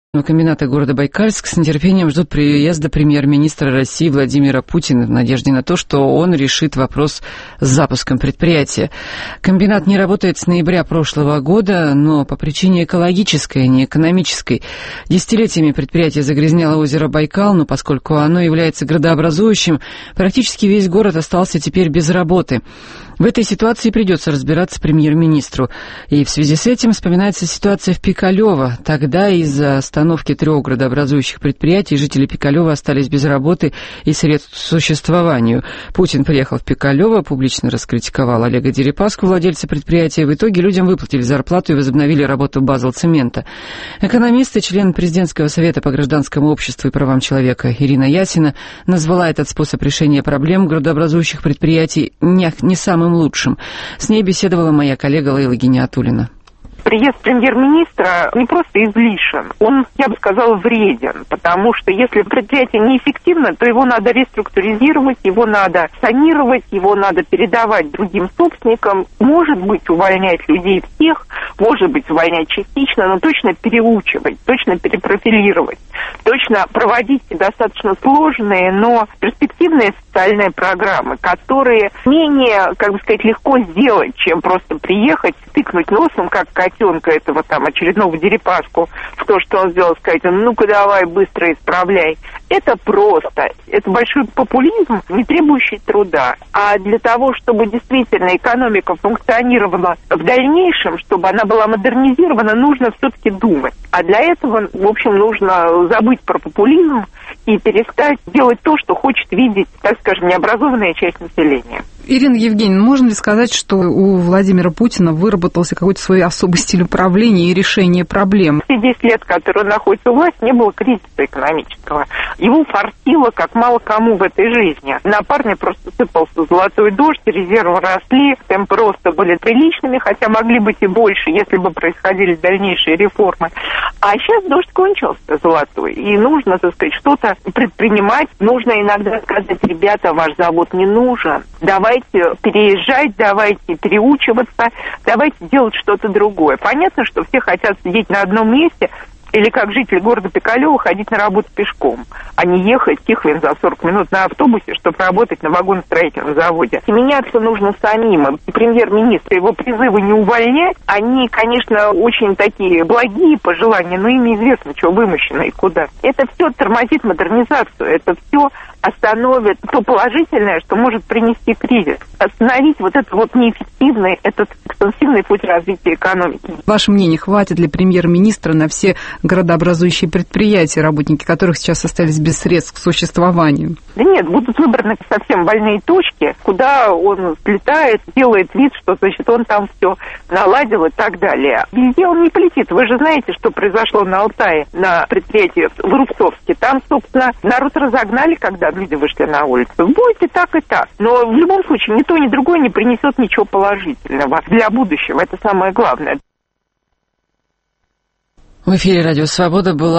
Комбината города Байкальск с нетерпением ждут приезда премьер-министра России Владимира Путина в надежде на то, что он решит вопрос с запуском предприятия. Комбинат не работает с ноября прошлого года, но по причине экологической, а не экономической. Десятилетиями предприятие загрязняло озеро Байкал, но поскольку оно является градообразующим, практически весь город остался теперь без работы. В этой ситуации придется разбираться премьер-министру. И в связи с этим вспоминается ситуация в Пикалево. Тогда из-за остановки 3 градообразующих предприятий жители Пикалева остались без работы и средств к существованию. Путин приехал в Пикалево, публично раскритиковал Олега Дерипаску, владельца предприятия. В итоге людям выплатили зарплату и возобновили работу Базелцемента. Экономист и член президентского совета по гражданскому обществу и правам человека Ирина Ясина назвала этот способ решения проблем градообразующих предприятий не самым лучшим. С ней беседовала моя коллега Лейла Гиниатуллина. Приезд премьер-министра не просто излишен, он, я бы сказала, вреден, потому что если предприятие неэффективно, то его надо реструктуризировать, его надо санировать, его надо передавать другим собственникам, может быть, увольнять людей всех, может быть, увольнять частично, но точно переучивать, точно перепрофилировать, точно проводить достаточно сложные, но перспективные социальные программы, которые менее, легко сделать, чем просто приехать, тыкнуть носом, как котенка этого очередного Дерипаску в то, что он сделал, сказать: ну-ка давай быстро исправляй. Это просто, это большой популизм, не требующий труда. А для того, чтобы действительно экономика функционировала в дальнейшем, чтобы она была модернизирована, нужно все-таки думать. А для этого, в общем, нужно забыть про популизм и перестать делать то, что хочет видеть, необразованная часть населения. Ирина Евгеньевна, можно ли сказать, что у Владимира Путина выработался какой-то свой особый стиль управления и решения проблем? Все 10 лет, которые он находится у власти, не было кризиса экономического. Его фартило, как мало кому в этой жизни. На парня просто сыпался золотой дождь, резервы росли, темпы роста были приличными, хотя могли быть и больше, если бы происходили дальнейшие реформы. А сейчас дождь кончился золотой, и нужно, что-то предпринимать. Нужно иногда сказать: ребята, ваш завод не нужен, давайте переезжать, давайте переучиваться, давайте делать что-то другое. Понятно, что все хотят сидеть на одном месте, или как жители города Пикалево ходить на работу пешком, а не ехать Тихвин за 40 минут на автобусе, чтобы работать на вагоностроительном заводе. И меняться нужно самим. И премьер-министр, его призывы не увольнять, они, конечно, очень такие благие пожелания, но ими известно, что вымощено и куда. Это все тормозит модернизацию, это все остановит то положительное, что может принести кризис. Остановить этот неэффективный, этот экстенсивный путь развития экономики. Ваше мнение, хватит ли премьер-министра на все градообразующие предприятия, работники которых сейчас остались без средств к существованию? Да нет, будут выбраны совсем больные точки, куда он слетает, делает вид, что, он там все наладил и так далее. Везде он не полетит. Вы же знаете, что произошло на Алтае, на предприятии в Рубцовске. Там, собственно, народ разогнали, когда люди вышли на улицу. Будет и так, и так. Но в любом случае ни то, ни другое не принесет ничего положительного для будущего. Это самое главное. В эфире «Радио Свобода» была